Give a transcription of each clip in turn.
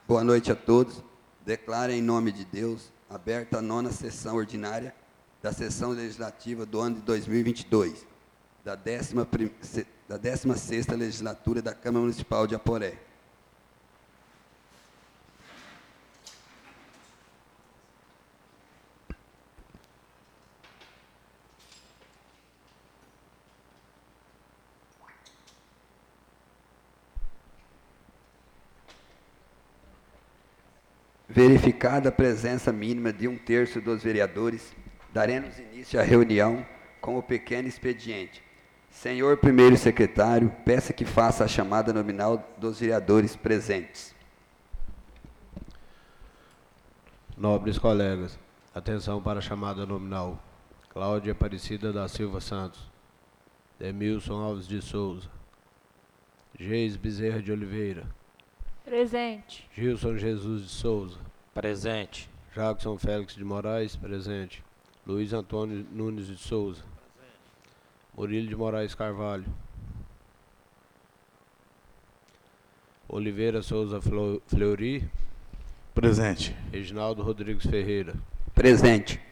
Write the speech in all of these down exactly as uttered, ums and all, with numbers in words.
Boa noite a todos. Declaro em nome de Deus aberta a nona sessão ordinária da sessão legislativa do ano de dois mil e vinte e dois, da décima, da décima sexta legislatura da Câmara Municipal de Aporé. Verificada a presença mínima de um terço dos vereadores, daremos início à reunião com o pequeno expediente. Senhor primeiro secretário, peça que faça a chamada nominal dos vereadores presentes. Nobres colegas, atenção para a chamada nominal. Cláudia Aparecida da Silva Santos, Demilson Alves de Souza, Geis Bezerra de Oliveira. Presente. Gilson Jesus de Souza. Presente. Jackson Félix de Moraes. Presente. Luiz Antônio Nunes de Souza. Presente. Murilo de Moraes Carvalho. Oliveira Souza Fleury. Presente. Reginaldo Rodrigues Ferreira. Presente.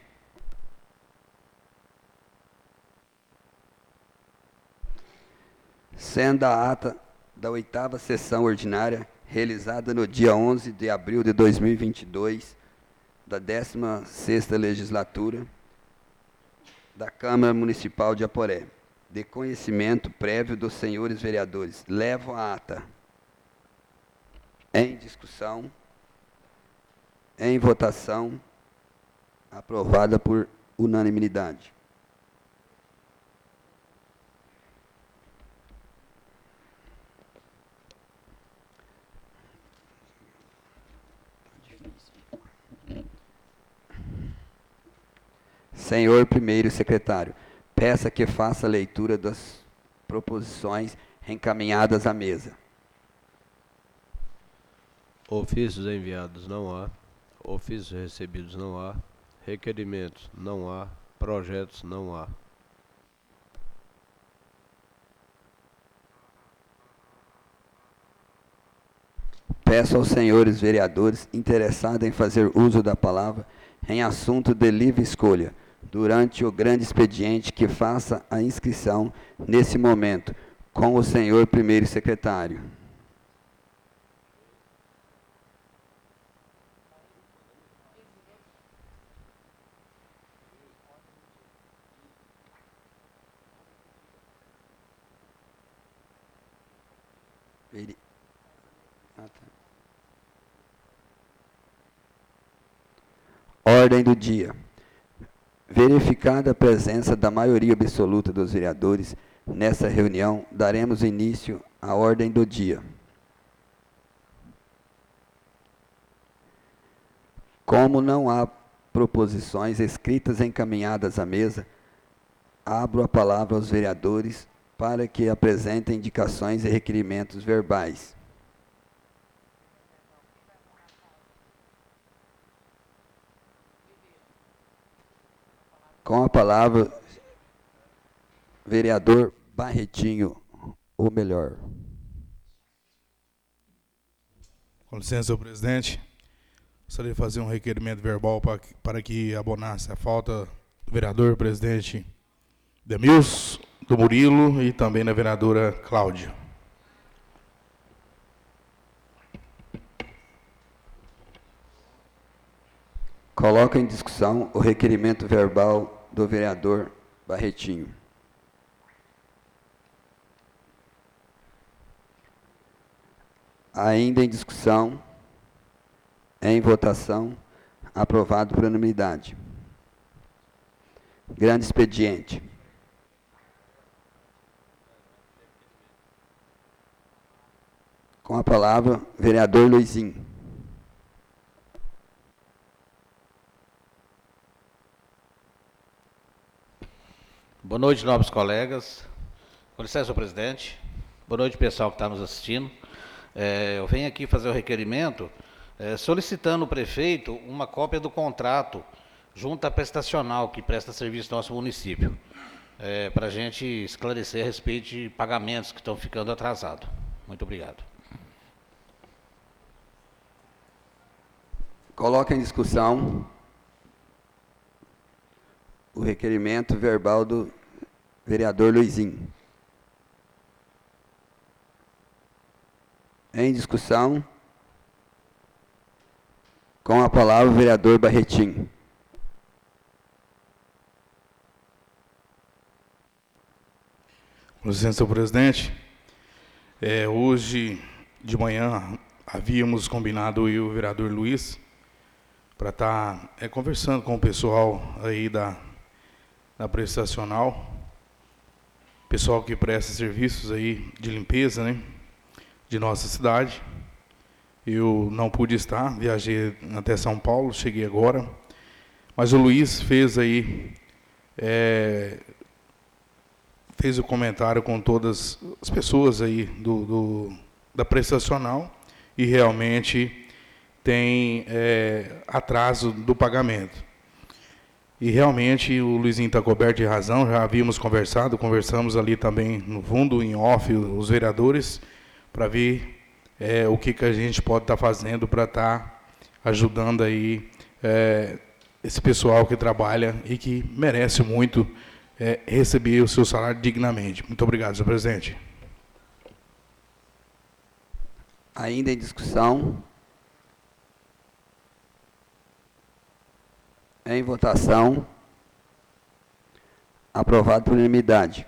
Sendo a ata da oitava sessão ordinária, realizada no dia onze de abril de dois mil e vinte e dois, da décima sexta legislatura da Câmara Municipal de Aporé, de conhecimento prévio dos senhores vereadores. Levo a ata em discussão, em votação, aprovada por unanimidade. Senhor primeiro secretário, peça que faça a leitura das proposições encaminhadas à mesa. Ofícios enviados não há. Ofícios recebidos não há. Requerimentos não há. Projetos não há. Peço aos senhores vereadores interessados em fazer uso da palavra em assunto de livre escolha, durante o grande expediente, que faça a inscrição nesse momento com o senhor primeiro secretário. Veri... Ah, tá. Ordem do dia. Verificada a presença da maioria absoluta dos vereadores nessa reunião, daremos início à ordem do dia. Como não há proposições escritas encaminhadas à mesa, abro a palavra aos vereadores para que apresentem indicações e requerimentos verbais. Com a palavra, vereador Barretinho, ou melhor. Com licença, senhor presidente. Gostaria de fazer um requerimento verbal para, para que abonasse a falta do vereador presidente Demilson, do Murilo e também da vereadora Cláudia. Coloco em discussão o requerimento verbal do vereador Barretinho. Ainda em discussão, em votação, aprovado por unanimidade. Grande expediente. Com a palavra, vereador Luizinho. Boa noite, nobres colegas. Com licença, senhor presidente. Boa noite, pessoal que está nos assistindo. É, eu venho aqui fazer o requerimento é, solicitando ao prefeito uma cópia do contrato junto à prestacional que presta serviço no nosso município, é, para a gente esclarecer a respeito de pagamentos que estão ficando atrasados. Muito obrigado. Coloca em discussão o requerimento verbal do vereador Luizinho. Em discussão, com a palavra o vereador Barretim. Com licença, senhor presidente. É, hoje de manhã havíamos combinado eu e o vereador Luiz para estar tá, é, conversando com o pessoal aí da, da prestacional, pessoal que presta serviços aí de limpeza, né, de nossa cidade. Eu não pude estar, viajei até São Paulo, cheguei agora, mas o Luiz fez aí, é, fez o comentário com todas as pessoas aí do, do, da prestacional e realmente tem é, atraso do pagamento. E realmente o Luizinho está coberto de razão, já havíamos conversado, conversamos ali também no fundo, em off, os vereadores, para ver é, o que, que a gente pode estar tá fazendo para estar tá ajudando aí é, esse pessoal que trabalha e que merece muito é, receber o seu salário dignamente. Muito obrigado, senhor presidente. Ainda em discussão. Em votação. Aprovado por unanimidade.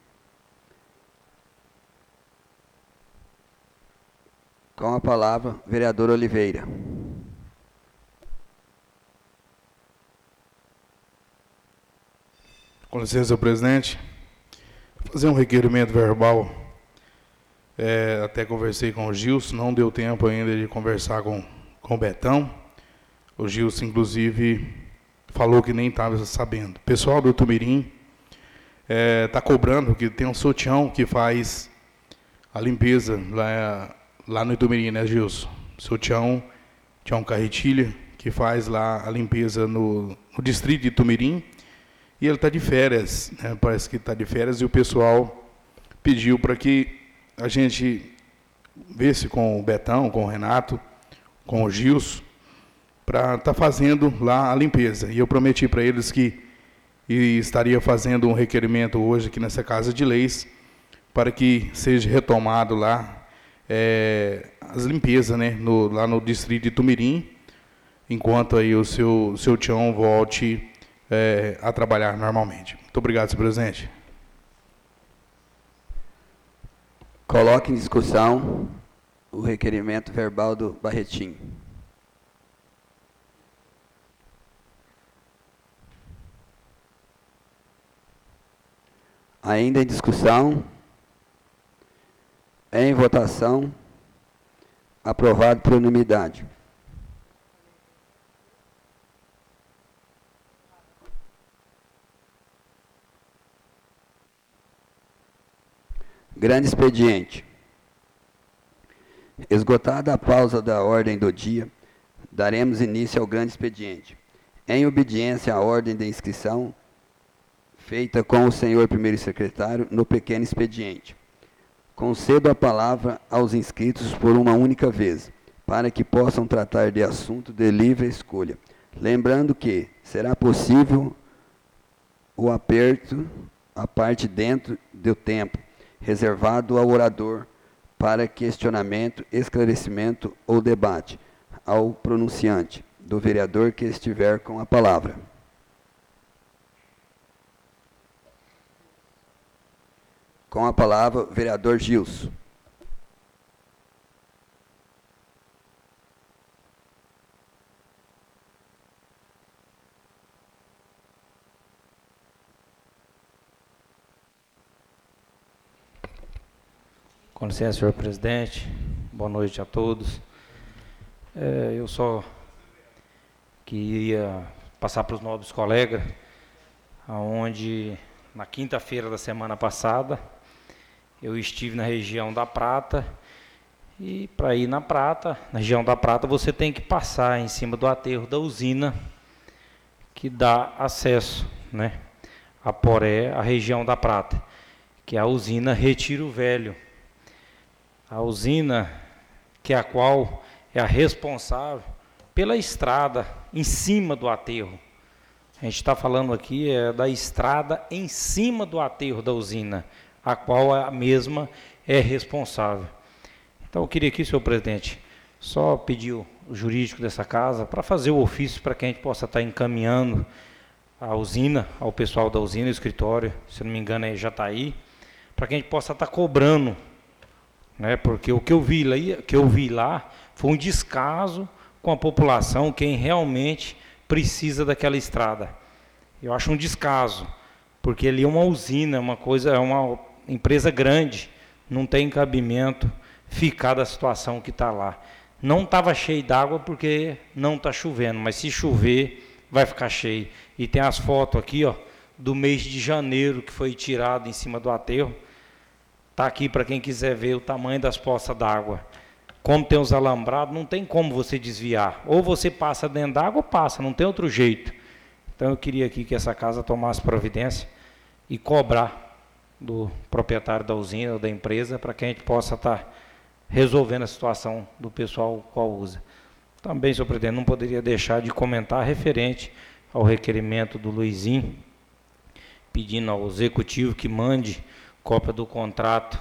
Com a palavra, vereador Oliveira. Com licença, senhor presidente. Vou fazer um requerimento verbal. É, até conversei com o Gilson, não deu tempo ainda de conversar com, com o Betão. O Gilson, inclusive, falou que nem estava sabendo. O pessoal do Tumirim está é, cobrando, que tem um sotião que faz a limpeza lá, lá no Tumirim, né, Gilson? Sotião, Tião Carretilha, que faz lá a limpeza no, no distrito de Tumirim. E ele está de férias, né? Parece que está de férias, e o pessoal pediu para que a gente visse com o Betão, com o Renato, com o Gilson, para estar tá fazendo lá a limpeza. E eu prometi para eles que estaria fazendo um requerimento hoje aqui nessa Casa de Leis, para que seja retomado lá é, as limpezas, né, no, lá no distrito de Tumirim, enquanto aí o seu, o seu Tião volte é, a trabalhar normalmente. Muito obrigado, senhor presidente. Coloque em discussão o requerimento verbal do Barretim. Ainda em discussão, em votação, aprovado por unanimidade. Grande expediente. Esgotada a pausa da ordem do dia, daremos início ao grande expediente. Em obediência à ordem de inscrição, feita com o senhor primeiro secretário no pequeno expediente. Concedo a palavra aos inscritos por uma única vez, para que possam tratar de assunto de livre escolha. Lembrando que será possível o aperto, a parte dentro do tempo, reservado ao orador para questionamento, esclarecimento ou debate, ao pronunciante, do vereador que estiver com a palavra. Com a palavra, o vereador Gilson. Com licença, senhor presidente. Boa noite a todos. É, eu só queria passar para os nobres colegas, aonde na quinta-feira da semana passada eu estive na região da Prata, e para ir na Prata, na região da Prata, você tem que passar em cima do aterro da usina que dá acesso, né, a Poré, a região da Prata, que é a usina Retiro Velho. A usina que é a qual é a responsável pela estrada, em cima do aterro. A gente está falando aqui é, da estrada em cima do aterro da usina, a qual a mesma é responsável. Então, eu queria aqui, senhor presidente, só pedir o jurídico dessa casa para fazer o ofício para que a gente possa estar encaminhando a usina, ao pessoal da usina, o escritório, se não me engano, aí já está aí, para que a gente possa estar cobrando, né? Porque o que eu vi lá, que eu vi lá foi um descaso com a população, quem realmente precisa daquela estrada. Eu acho um descaso, porque ali é uma usina, uma coisa, é uma empresa grande, não tem cabimento ficar da situação que está lá. Não estava cheio d'água porque não está chovendo, mas se chover vai ficar cheio. E tem as fotos aqui, ó, do mês de janeiro que foi tirado em cima do aterro. Está aqui para quem quiser ver o tamanho das poças d'água. Como tem os alambrados, não tem como você desviar. Ou você passa dentro d'água ou passa, não tem outro jeito. Então eu queria aqui que essa casa tomasse providência e cobrar do proprietário da usina ou da empresa para que a gente possa estar resolvendo a situação do pessoal qual usa. Também, senhor presidente, não poderia deixar de comentar referente ao requerimento do Luizinho, pedindo ao executivo que mande cópia do contrato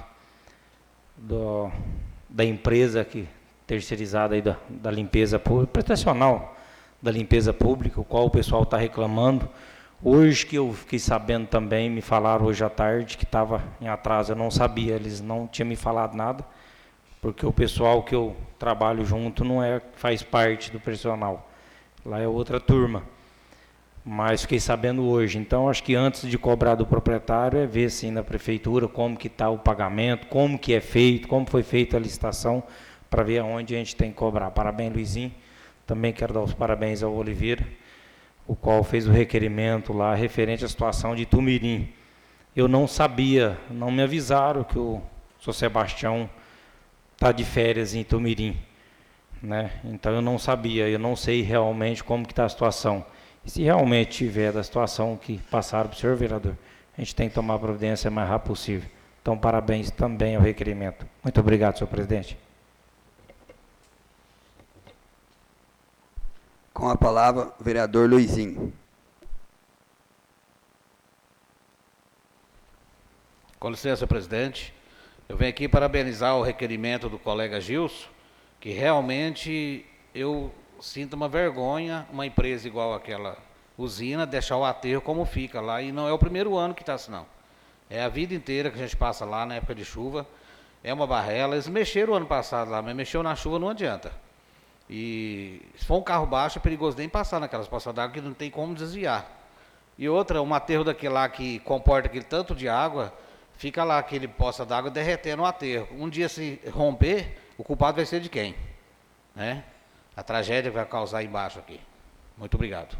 do, da empresa que, terceirizada aí da, da limpeza pública, prestacional da limpeza pública, o qual o pessoal está reclamando. Hoje que eu fiquei sabendo também, me falaram hoje à tarde que estava em atraso, eu não sabia, eles não tinham me falado nada, porque o pessoal que eu trabalho junto não é, faz parte do personal, lá é outra turma. Mas fiquei sabendo hoje, então acho que antes de cobrar do proprietário é ver assim na prefeitura como que está o pagamento, como que é feito, como foi feita a licitação, para ver aonde a gente tem que cobrar. Parabéns, Luizinho. Também quero dar os parabéns ao Oliveira, o qual fez o requerimento lá referente à situação de Tumirim. Eu não sabia, não me avisaram que o senhor Sebastião está de férias em Tumirim, né? Então eu não sabia, eu não sei realmente como que está a situação. E se realmente tiver da situação que passaram para o senhor vereador, a gente tem que tomar providência o mais rápido possível. Então, parabéns também ao requerimento. Muito obrigado, senhor presidente. Com a palavra, o vereador Luizinho. Com licença, presidente. Eu venho aqui parabenizar o requerimento do colega Gilson, que realmente eu sinto uma vergonha uma empresa igual aquela usina deixar o aterro como fica lá, e não é o primeiro ano que está assim, não. É a vida inteira que a gente passa lá na época de chuva, é uma barrela. Eles mexeram o ano passado lá, mas mexeu na chuva não adianta. E se for um carro baixo é perigoso nem passar naquelas poças d'água que não tem como desviar. E outra, um aterro daquele lá que comporta aquele tanto de água, fica lá aquele poça d'água derretendo o aterro. Um dia se romper, o culpado vai ser de quem? Né? A tragédia que vai causar embaixo aqui. Muito obrigado.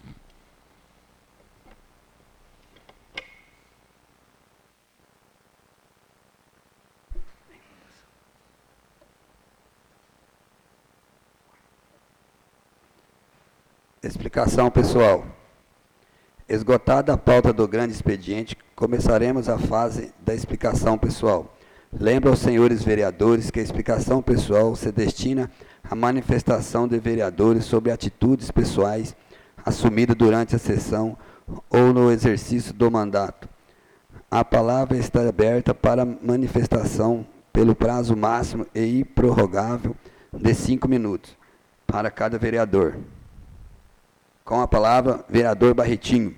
Explicação, pessoal. Esgotada a pauta do grande expediente, começaremos a fase da explicação pessoal. Lembro aos senhores vereadores que a explicação pessoal se destina à manifestação de vereadores sobre atitudes pessoais assumidas durante a sessão ou no exercício do mandato. A palavra está aberta para manifestação pelo prazo máximo e improrrogável de cinco minutos para cada vereador. Com a palavra, vereador Barretinho.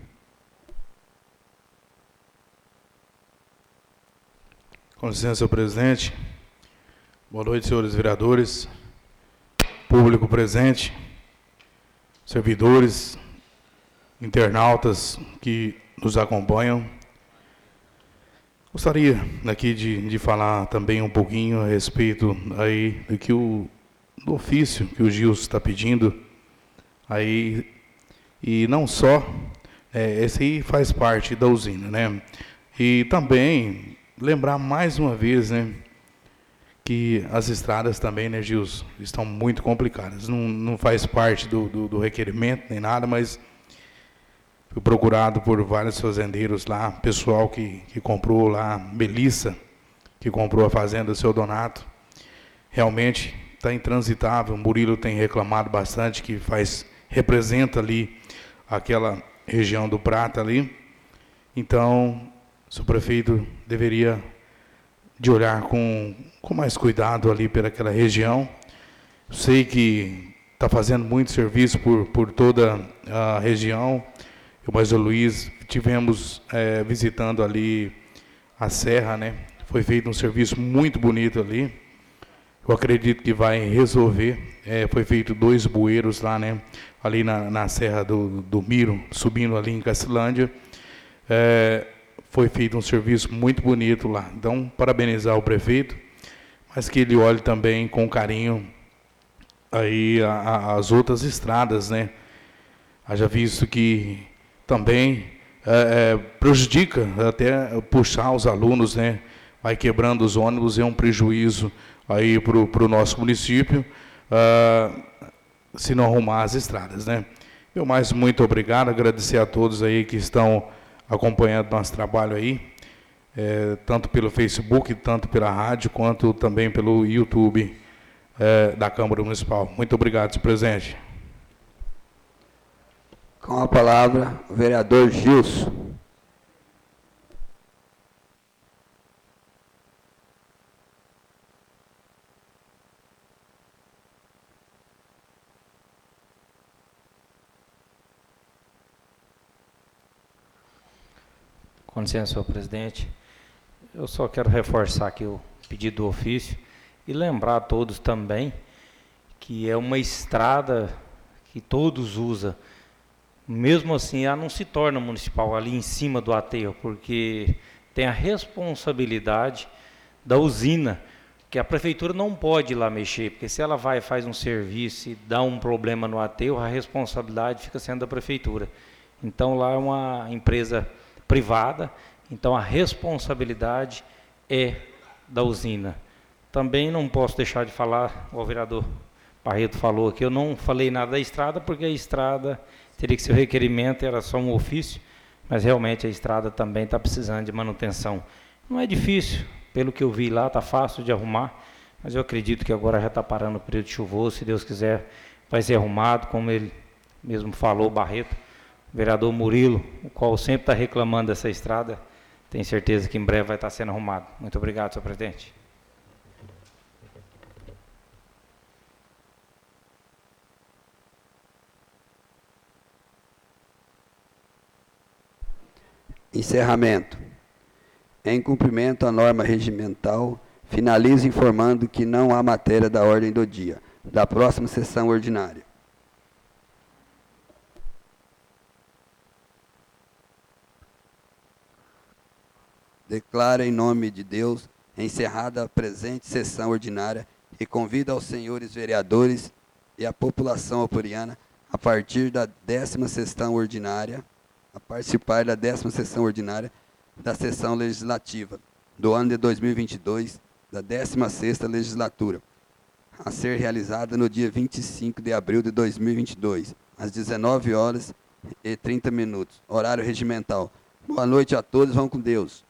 Com licença, senhor presidente. Boa noite, senhores vereadores, público presente, servidores, internautas que nos acompanham. Gostaria aqui de, de falar também um pouquinho a respeito aí do, que o, do ofício que o Gilson está pedindo aí. E não só, é, esse aí faz parte da usina, né? E também lembrar mais uma vez, né, que as estradas também, né, Gilson, estão muito complicadas. Não, não faz parte do, do, do requerimento nem nada, mas fui procurado por vários fazendeiros lá, pessoal que, que comprou lá, Melissa, que comprou a fazenda do seu Donato. Realmente está intransitável. O Murilo tem reclamado bastante, que faz, representa ali aquela região do Prata ali. Então, o prefeito deveria de olhar com, com mais cuidado ali pelaquela região. Sei que está fazendo muito serviço por, por toda a região. Eu mais o Luiz tivemos é, visitando ali a Serra, né? Foi feito um serviço muito bonito ali. Eu acredito que vai resolver. É, foi feito dois bueiros lá, né? Ali na, na Serra do, do Miro, subindo ali em Cacilândia. É, foi feito um serviço muito bonito lá. Então, parabenizar o prefeito, mas que ele olhe também com carinho aí a, a, as outras estradas, né? Haja visto que também é, é, prejudica até puxar os alunos, né? Vai quebrando os ônibus, é um prejuízo aí para o nosso município, uh, se não arrumar as estradas, né? Eu mais muito obrigado, agradecer a todos aí que estão acompanhando nosso trabalho aí, é, tanto pelo Facebook, tanto pela rádio, quanto também pelo YouTube é, da Câmara Municipal. Muito obrigado, senhor presidente. Com a palavra, o vereador Gilson. Com licença, senhor presidente. Eu só quero reforçar aqui o pedido do ofício e lembrar a todos também que é uma estrada que todos usam. Mesmo assim, ela não se torna municipal ali em cima do aterro, porque tem a responsabilidade da usina, que a prefeitura não pode ir lá mexer, porque se ela vai e faz um serviço e dá um problema no aterro, a responsabilidade fica sendo da prefeitura. Então, lá é uma empresa privada, então a responsabilidade é da usina. Também não posso deixar de falar, o vereador Barreto falou aqui, eu não falei nada da estrada, porque a estrada teria que ser o requerimento, era só um ofício, mas realmente a estrada também está precisando de manutenção. Não é difícil, pelo que eu vi lá, está fácil de arrumar, mas eu acredito que agora já está parando o período chuvoso, se Deus quiser vai ser arrumado, como ele mesmo falou, Barreto, o vereador Murilo, o qual sempre está reclamando dessa estrada, tenho certeza que em breve vai estar sendo arrumado. Muito obrigado, senhor presidente. Encerramento. Em cumprimento à norma regimental, finalizo informando que não há matéria da ordem do dia da próxima sessão ordinária. Declaro em nome de Deus encerrada a presente sessão ordinária e convido aos senhores vereadores e a população oporiana a partir da décima sessão ordinária, a participar da décima sessão ordinária da sessão legislativa do ano de dois mil e vinte e dois, da décima sexta legislatura, a ser realizada no dia vinte e cinco de abril de dois mil e vinte e dois, às dezenove horas e trinta minutos, horário regimental. Boa noite a todos, vão com Deus.